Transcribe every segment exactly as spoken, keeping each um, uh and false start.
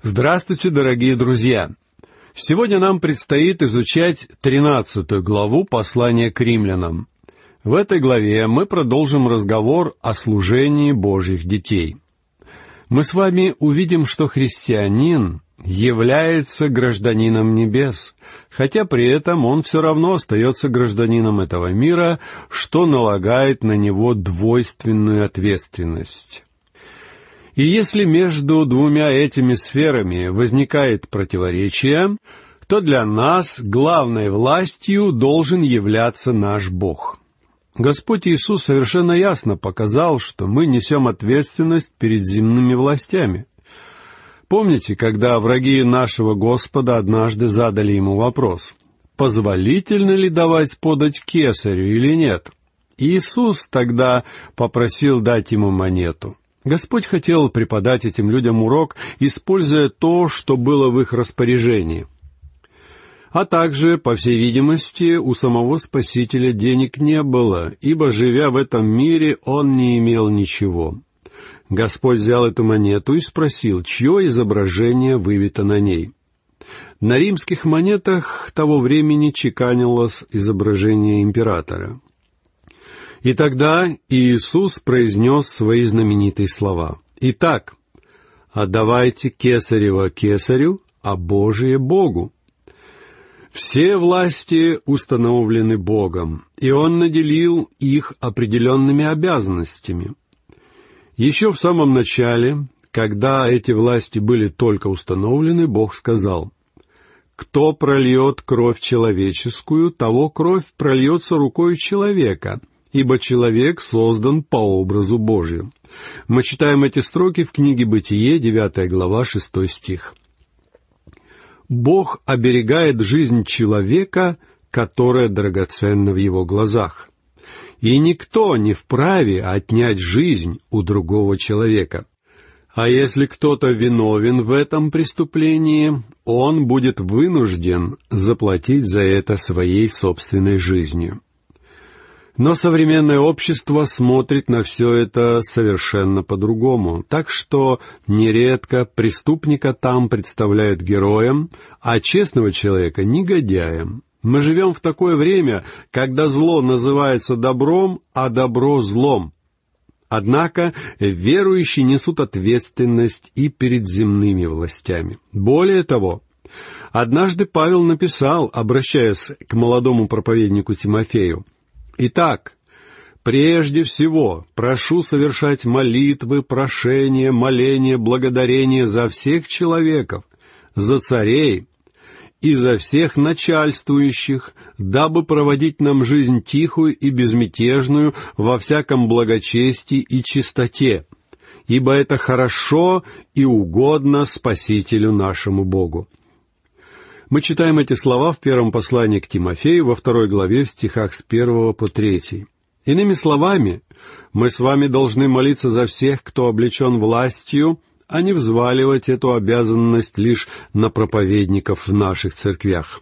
Здравствуйте, дорогие друзья! Сегодня нам предстоит изучать тринадцатую главу послания к римлянам. В этой главе мы продолжим разговор о служении Божьих детей. Мы с вами увидим, что христианин является гражданином небес, хотя при этом он все равно остается гражданином этого мира, что налагает на него двойственную ответственность. И если между двумя этими сферами возникает противоречие, то для нас главной властью должен являться наш Бог. Господь Иисус совершенно ясно показал, что мы несем ответственность перед земными властями. Помните, когда враги нашего Господа однажды задали ему вопрос, позволительно ли давать подать кесарю или нет? Иисус тогда попросил дать ему монету. Господь хотел преподать этим людям урок, используя то, что было в их распоряжении. А также, по всей видимости, у самого Спасителя денег не было, ибо, живя в этом мире, он не имел ничего. Господь взял эту монету и спросил, чье изображение вывито на ней. На римских монетах того времени чеканилось изображение императора. И тогда Иисус произнес свои знаменитые слова. «Итак, отдавайте кесарево кесарю, а Божие Богу». Все власти установлены Богом, и Он наделил их определенными обязанностями. Еще в самом начале, когда эти власти были только установлены, Бог сказал, «Кто прольет кровь человеческую, того кровь прольется рукой человека, ибо человек создан по образу Божию». Мы читаем эти строки в книге «Бытие», девятая глава, шестой стих. Бог оберегает жизнь человека, которая драгоценна в его глазах. И никто не вправе отнять жизнь у другого человека. А если кто-то виновен в этом преступлении, он будет вынужден заплатить за это своей собственной жизнью. Но современное общество смотрит на все это совершенно по-другому, так что нередко преступника там представляют героем, а честного человека — негодяем. Мы живем в такое время, когда зло называется добром, а добро — злом. Однако верующие несут ответственность и перед земными властями. Более того, однажды Павел написал, обращаясь к молодому проповеднику Тимофею, «Итак, прежде всего прошу совершать молитвы, прошения, моления, благодарения за всех человеков, за царей и за всех начальствующих, дабы проводить нам жизнь тихую и безмятежную во всяком благочестии и чистоте, ибо это хорошо и угодно Спасителю нашему Богу». Мы читаем эти слова в первом послании к Тимофею во второй главе в стихах с первого по третий. Иными словами, мы с вами должны молиться за всех, кто облечен властью, а не взваливать эту обязанность лишь на проповедников в наших церквях.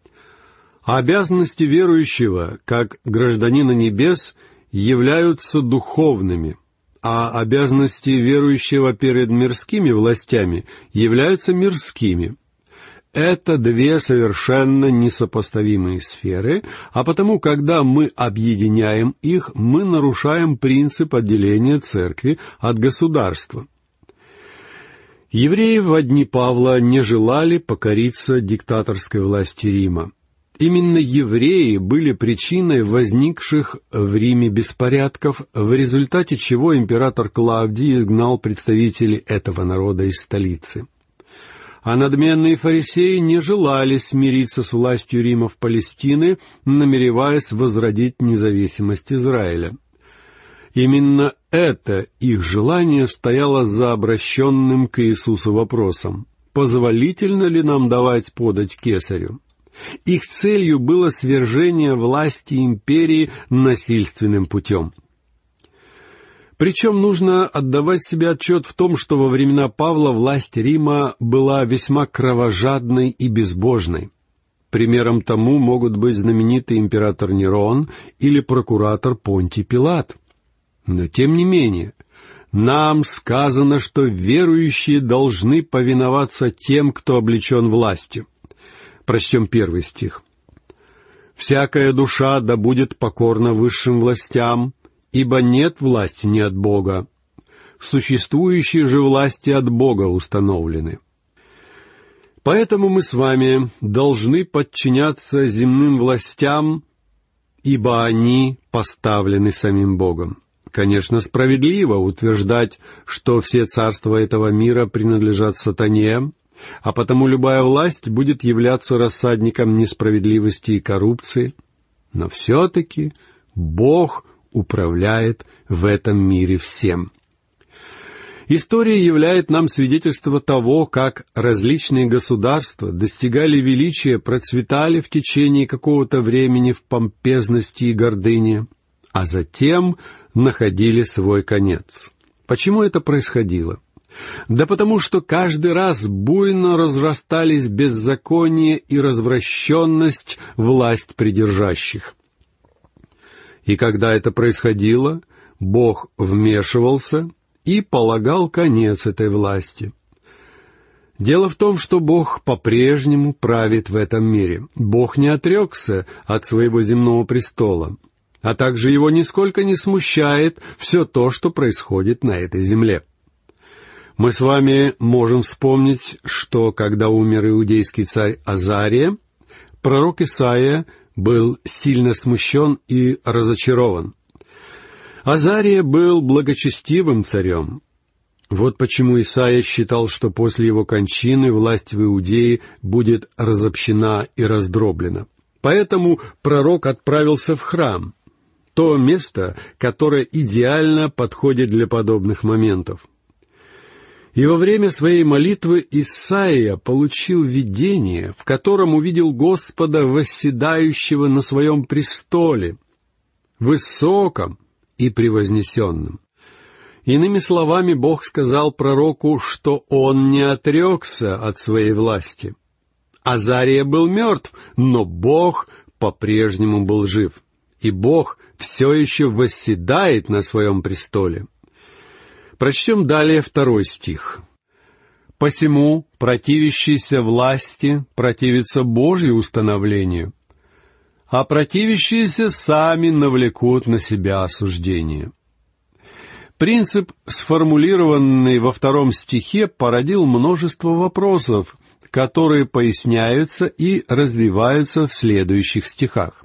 А обязанности верующего, как гражданина небес, являются духовными, а обязанности верующего перед мирскими властями являются мирскими. Это две совершенно несопоставимые сферы, а потому, когда мы объединяем их, мы нарушаем принцип отделения церкви от государства. Евреи в дни Павла не желали покориться диктаторской власти Рима. Именно евреи были причиной возникших в Риме беспорядков, в результате чего император Клавдий изгнал представителей этого народа из столицы. А надменные фарисеи не желали смириться с властью Рима в Палестине, намереваясь возродить независимость Израиля. Именно это их желание стояло за обращенным к Иисусу вопросом: «Позволительно ли нам давать подать кесарю?» Их целью было свержение власти империи насильственным путем. Причем нужно отдавать себе отчет в том, что во времена Павла власть Рима была весьма кровожадной и безбожной. Примером тому могут быть знаменитый император Нерон или прокуратор Понтий Пилат. Но тем не менее, нам сказано, что верующие должны повиноваться тем, кто облечен властью. Прочтем первый стих. «Всякая душа да будет покорна высшим властям, ибо нет власти не от Бога. Существующие же власти от Бога установлены». Поэтому мы с вами должны подчиняться земным властям, ибо они поставлены самим Богом. Конечно, справедливо утверждать, что все царства этого мира принадлежат сатане, а потому любая власть будет являться рассадником несправедливости и коррупции. Но все-таки Бог управляет в этом мире всем. История являет нам свидетельство того, как различные государства достигали величия, процветали в течение какого-то времени в помпезности и гордыне, а затем находили свой конец. Почему это происходило? Да потому что каждый раз буйно разрастались беззаконие и развращенность власть придержащих. И когда это происходило, Бог вмешивался и полагал конец этой власти. Дело в том, что Бог по-прежнему правит в этом мире. Бог не отрекся от своего земного престола, а также его нисколько не смущает все то, что происходит на этой земле. Мы с вами можем вспомнить, что когда умер иудейский царь Азария, пророк Исаия был сильно смущен и разочарован. Азария был благочестивым царем. Вот почему Исаия считал, что после его кончины власть в Иудее будет разобщена и раздроблена. Поэтому пророк отправился в храм, то место, которое идеально подходит для подобных моментов. И во время своей молитвы Исаия получил видение, в котором увидел Господа, восседающего на своем престоле, высоком и превознесенном. Иными словами, Бог сказал пророку, что он не отрекся от своей власти. Азария был мертв, но Бог по-прежнему был жив, и Бог все еще восседает на своем престоле. Прочтем далее второй стих. «Посему противящиеся власти противятся Божьему установлению, а противящиеся сами навлекут на себя осуждение». Принцип, сформулированный во втором стихе, породил множество вопросов, которые поясняются и развиваются в следующих стихах.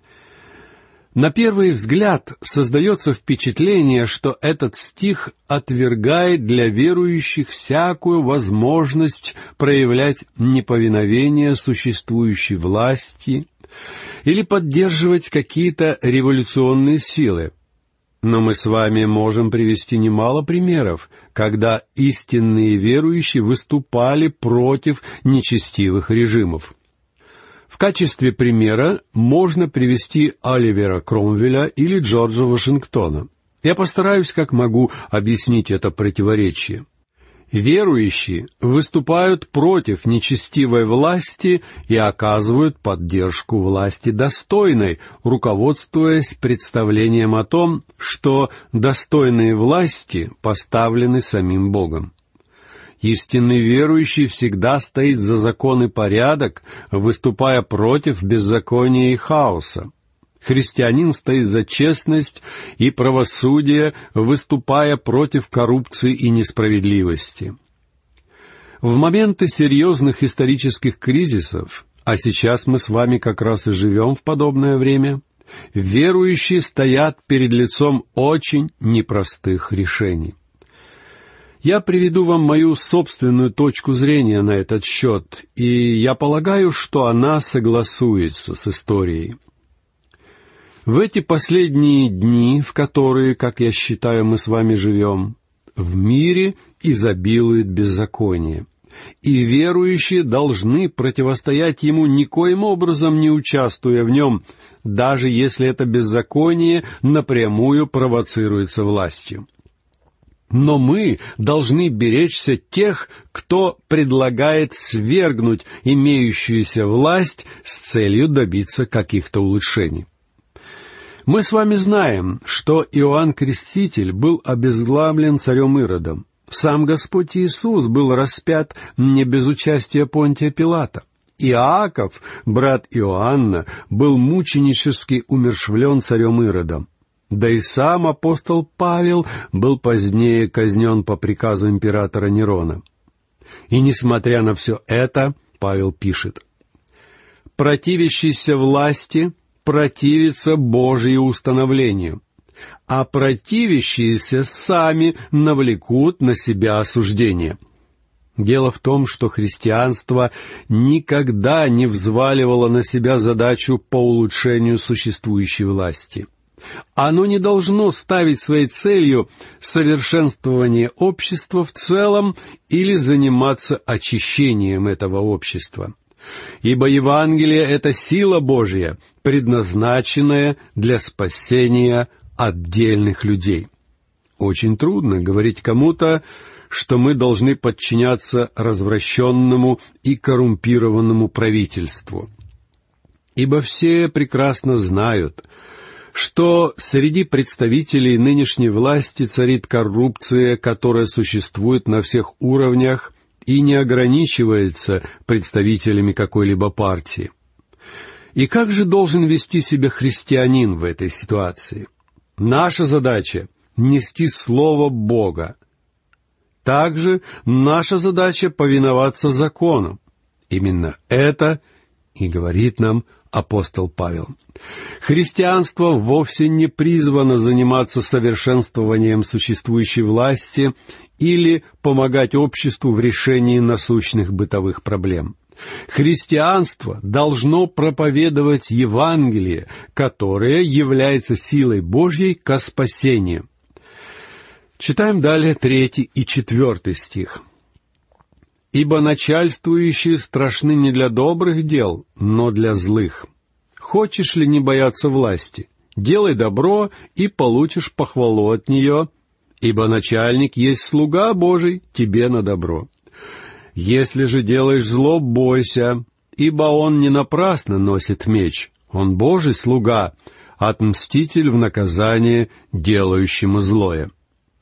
На первый взгляд создается впечатление, что этот стих отвергает для верующих всякую возможность проявлять неповиновение существующей власти или поддерживать какие-то революционные силы. Но мы с вами можем привести немало примеров, когда истинные верующие выступали против нечестивых режимов. В качестве примера можно привести Оливера Кромвеля или Джорджа Вашингтона. Я постараюсь, как могу, объяснить это противоречие. Верующие выступают против нечестивой власти и оказывают поддержку власти достойной, руководствуясь представлением о том, что достойные власти поставлены самим Богом. Истинный верующий всегда стоит за закон и порядок, выступая против беззакония и хаоса. Христианин стоит за честность и правосудие, выступая против коррупции и несправедливости. В моменты серьезных исторических кризисов, а сейчас мы с вами как раз и живем в подобное время, верующие стоят перед лицом очень непростых решений. Я приведу вам мою собственную точку зрения на этот счет, и я полагаю, что она согласуется с историей. В эти последние дни, в которые, как я считаю, мы с вами живем, в мире изобилует беззаконие, и верующие должны противостоять ему никоим образом не участвуя в нем, даже если это беззаконие напрямую провоцируется властью. Но мы должны беречься тех, кто предлагает свергнуть имеющуюся власть с целью добиться каких-то улучшений. Мы с вами знаем, что Иоанн Креститель был обезглавлен царем Иродом. Сам Господь Иисус был распят не без участия Понтия Пилата. Иаков, брат Иоанна, был мученически умерщвлен царем Иродом. Да и сам апостол Павел был позднее казнен по приказу императора Нерона. И несмотря на все это, Павел пишет: «Противящийся власти противится Божию установлению, а противящиеся сами навлекут на себя осуждение». Дело в том, что христианство никогда не взваливало на себя задачу по улучшению существующей власти. Оно не должно ставить своей целью совершенствование общества в целом или заниматься очищением этого общества. Ибо Евангелие — это сила Божья, предназначенная для спасения отдельных людей. Очень трудно говорить кому-то, что мы должны подчиняться развращенному и коррумпированному правительству. Ибо все прекрасно знают, что среди представителей нынешней власти царит коррупция, которая существует на всех уровнях и не ограничивается представителями какой-либо партии. И как же должен вести себя христианин в этой ситуации? Наша задача — нести Слово Бога. Также наша задача — повиноваться закону. Именно это и говорит нам апостол Павел. Христианство вовсе не призвано заниматься совершенствованием существующей власти или помогать обществу в решении насущных бытовых проблем. Христианство должно проповедовать Евангелие, которое является силой Божьей ко спасению. Читаем далее третий и четвертый стих. «Ибо начальствующие страшны не для добрых дел, но для злых. Хочешь ли не бояться власти? Делай добро, и получишь похвалу от нее, ибо начальник есть слуга Божий тебе на добро. Если же делаешь зло, бойся, ибо он не напрасно носит меч, он Божий слуга, отмститель в наказание делающему злое».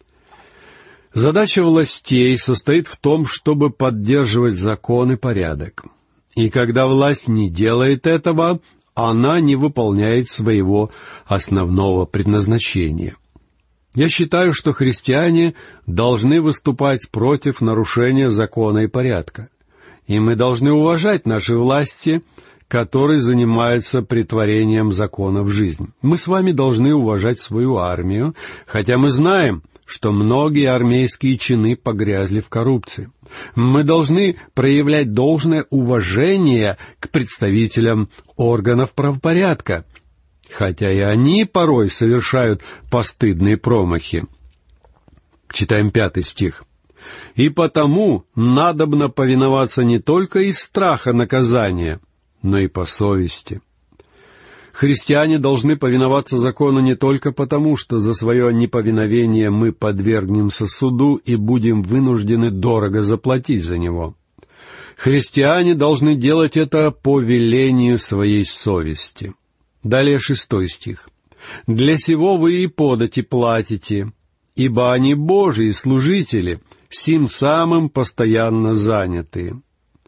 Задача властей состоит в том, чтобы поддерживать закон и порядок. И когда власть не делает этого, она не выполняет своего основного предназначения. Я считаю, что христиане должны выступать против нарушения закона и порядка. И мы должны уважать наши власти, которые занимаются претворением закона в жизнь. Мы с вами должны уважать свою армию, хотя мы знаем, что многие армейские чины погрязли в коррупции. Мы должны проявлять должное уважение к представителям органов правопорядка, хотя и они порой совершают постыдные промахи. Читаем пятый стих. «И потому надобно повиноваться не только из страха наказания, но и по совести». Христиане должны повиноваться закону не только потому, что за свое неповиновение мы подвергнемся суду и будем вынуждены дорого заплатить за него. Христиане должны делать это по велению своей совести. Далее шестой стих. «Для сего вы и подати платите, ибо они Божии служители, сим самым постоянно занятые».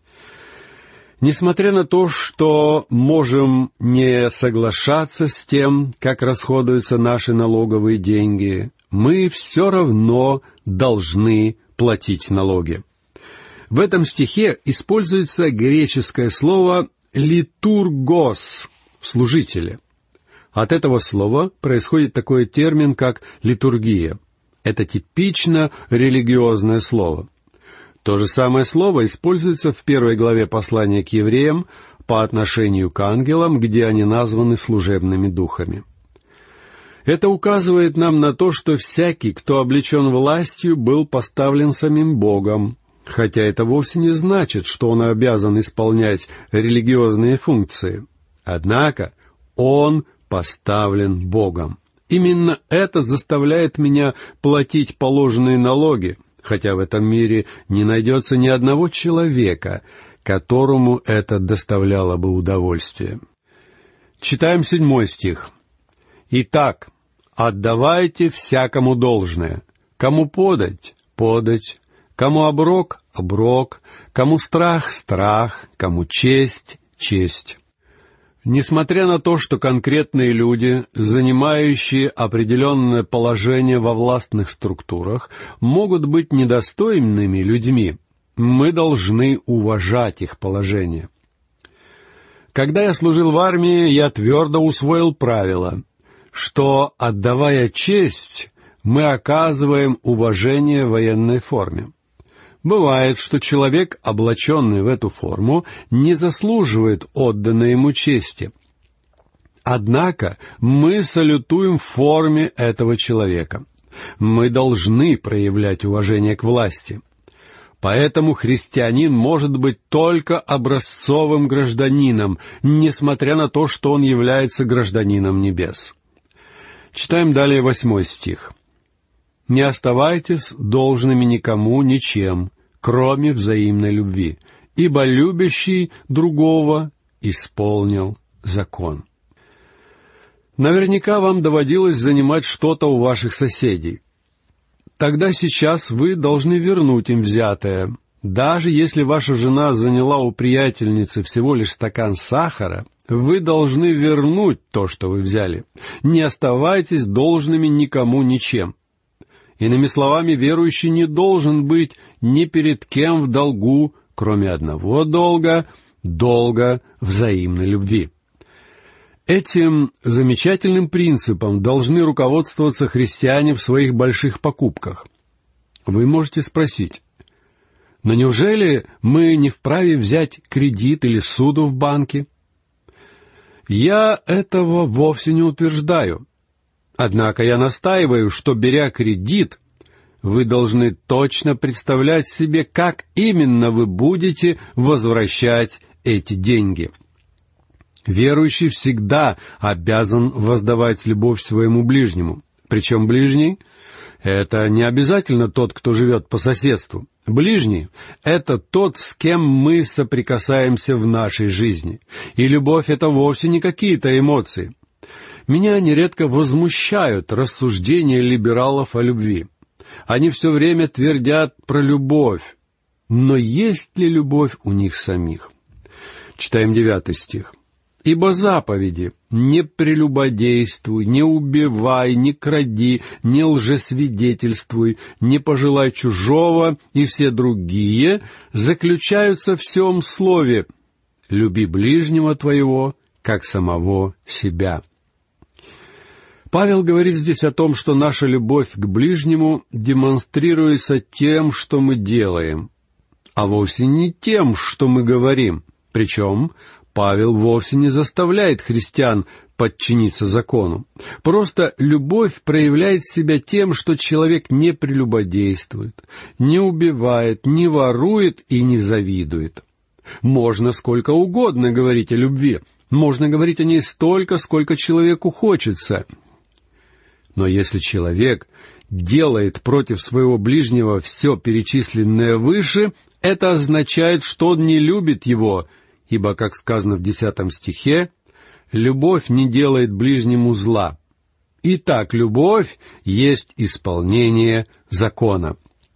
Несмотря на то, что можем не соглашаться с тем, как расходуются наши налоговые деньги, мы все равно должны платить налоги. В этом стихе используется греческое слово «литургос» — «служители». От этого слова происходит такой термин, как «литургия». Это типично религиозное слово. То же самое слово используется в первой главе послания к евреям по отношению к ангелам, где они названы служебными духами. Это указывает нам на то, что всякий, кто облечен властью, был поставлен самим Богом, хотя это вовсе не значит, что он обязан исполнять религиозные функции. Однако он поставлен Богом. Именно это заставляет меня платить положенные налоги, хотя в этом мире не найдется ни одного человека, которому это доставляло бы удовольствие. Читаем седьмой стих. Итак, отдавайте всякому должное. Кому подать — подать, кому оброк — оброк, кому страх — страх, кому честь — честь. Несмотря на то, что конкретные люди, занимающие определенное положение во властных структурах, могут быть недостойными людьми, мы должны уважать их положение. Когда я служил в армии, я твердо усвоил правило, что, отдавая честь, мы оказываем уважение военной форме. Бывает, что человек, облаченный в эту форму, не заслуживает отданной ему чести. Однако мы салютуем в форме этого человека. Мы должны проявлять уважение к власти. Поэтому христианин может быть только образцовым гражданином, несмотря на то, что он является гражданином небес. Читаем далее восьмой стих. «Не оставайтесь должными никому ничем, кроме взаимной любви, ибо любящий другого исполнил закон». Наверняка вам доводилось занимать что-то у ваших соседей. Тогда сейчас вы должны вернуть им взятое. Даже если ваша жена заняла у приятельницы всего лишь стакан сахара, вы должны вернуть то, что вы взяли. Не оставайтесь должными никому ничем. Иными словами, верующий не должен быть ни перед кем в долгу, кроме одного долга — долга взаимной любви. Этим замечательным принципом должны руководствоваться христиане в своих больших покупках. Вы можете спросить, но неужели мы не вправе взять кредит или ссуду в банке? Я этого вовсе не утверждаю. Однако я настаиваю, что, беря кредит, вы должны точно представлять себе, как именно вы будете возвращать эти деньги. Верующий всегда обязан воздавать любовь своему ближнему. Причем ближний — это не обязательно тот, кто живет по соседству. Ближний — это тот, с кем мы соприкасаемся в нашей жизни. И любовь — это вовсе не какие-то эмоции. Меня нередко возмущают рассуждения либералов о любви. Они все время твердят про любовь. Но есть ли любовь у них самих? Читаем девятый стих. «Ибо заповеди: не прелюбодействуй, не убивай, не кради, не лжесвидетельствуй, не пожелай чужого, и все другие заключаются в сем слове: люби ближнего твоего, как самого себя». Павел говорит здесь о том, что наша любовь к ближнему демонстрируется тем, что мы делаем, а вовсе не тем, что мы говорим. Причем Павел вовсе не заставляет христиан подчиниться закону. Просто любовь проявляет себя тем, что человек не прелюбодействует, не убивает, не ворует и не завидует. Можно сколько угодно говорить о любви, можно говорить о ней столько, сколько человеку хочется. Но если человек делает против своего ближнего все перечисленное выше, это означает, что он не любит его, ибо, как сказано в десятом стихе, «любовь не делает ближнему зла». Итак, любовь есть исполнение закона.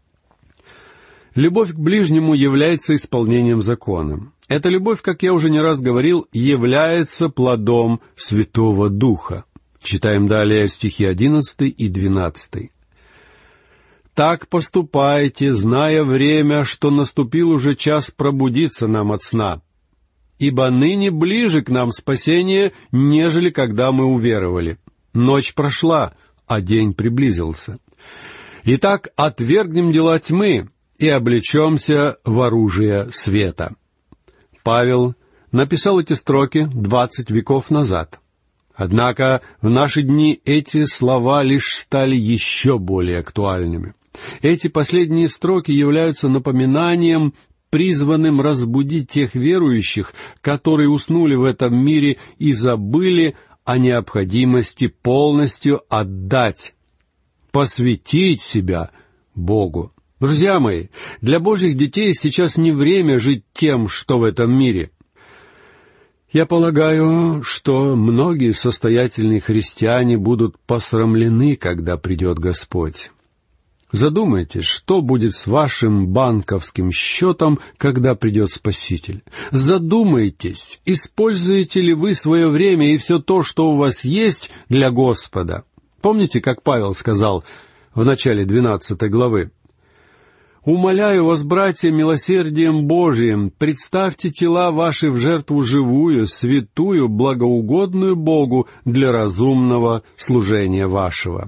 Любовь к ближнему является исполнением закона. Эта любовь, как я уже не раз говорил, является плодом Святого Духа. Читаем далее стихи одиннадцатый и двенадцатый. «Так поступайте, зная время, что наступил уже час пробудиться нам от сна. Ибо ныне ближе к нам спасение, нежели когда мы уверовали. Ночь прошла, а день приблизился. Итак, отвергнем дела тьмы и облечемся в оружие света». Павел написал эти строки двадцать веков назад. Однако в наши дни эти слова лишь стали еще более актуальными. Эти последние строки являются напоминанием, призванным разбудить тех верующих, которые уснули в этом мире и забыли о необходимости полностью отдать, посвятить себя Богу. Друзья мои, для Божьих детей сейчас не время жить тем, что в этом мире. Я полагаю, что многие состоятельные христиане будут посрамлены, когда придет Господь. Задумайтесь, что будет с вашим банковским счетом, когда придет Спаситель. Задумайтесь, используете ли вы свое время и все то, что у вас есть, для Господа. Помните, как Павел сказал в начале двенадцатой главы? «Умоляю вас, братья, милосердием Божиим, представьте тела ваши в жертву живую, святую, благоугодную Богу для разумного служения вашего».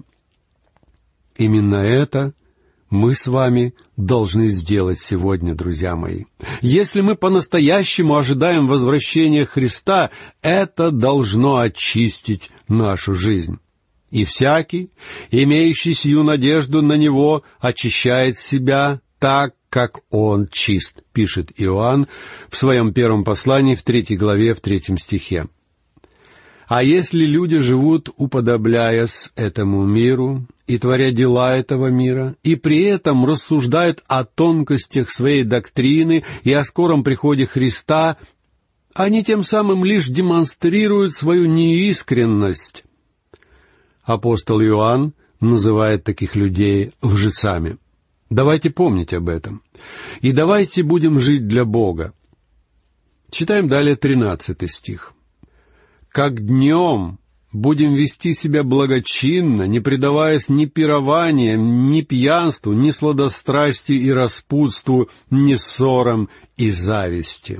Именно это мы с вами должны сделать сегодня, друзья мои. Если мы по-настоящему ожидаем возвращения Христа, это должно очистить нашу жизнь. И всякий, имеющий сию надежду на Него, очищает себя так, как Он чист, пишет Иоанн в своем первом послании в третьей главе, в третьем стихе. А если люди живут, уподобляясь этому миру и творя дела этого мира, и при этом рассуждают о тонкостях своей доктрины и о скором приходе Христа, они тем самым лишь демонстрируют свою неискренность. Апостол Иоанн называет таких людей лжецами. Давайте помнить об этом. И давайте будем жить для Бога. Читаем далее тринадцатый стих. «Как днем будем вести себя благочинно, не предаваясь ни пированиям, ни пьянству, ни сладострастию и распутству, ни ссорам и зависти».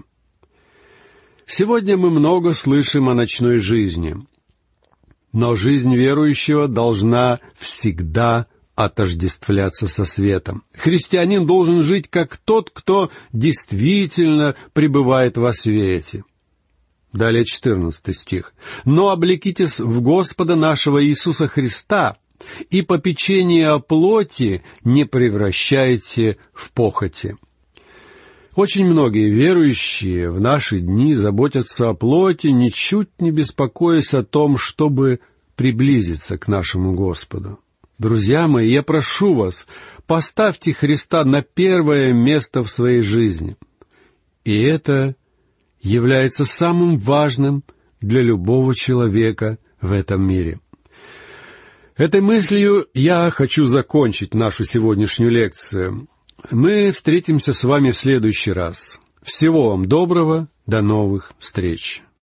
Сегодня мы много слышим о ночной жизни, но жизнь верующего должна всегда отождествляться со светом. Христианин должен жить как тот, кто действительно пребывает во свете. Далее четырнадцатый стих. «Но облекитесь в Господа нашего Иисуса Христа, и попечение о плоти не превращайте в похоти». Очень многие верующие в наши дни заботятся о плоти, ничуть не беспокоясь о том, чтобы приблизиться к нашему Господу. Друзья мои, я прошу вас, поставьте Христа на первое место в своей жизни. И это является самым важным для любого человека в этом мире. Этой мыслью я хочу закончить нашу сегодняшнюю лекцию. Мы встретимся с вами в следующий раз. Всего вам доброго, до новых встреч.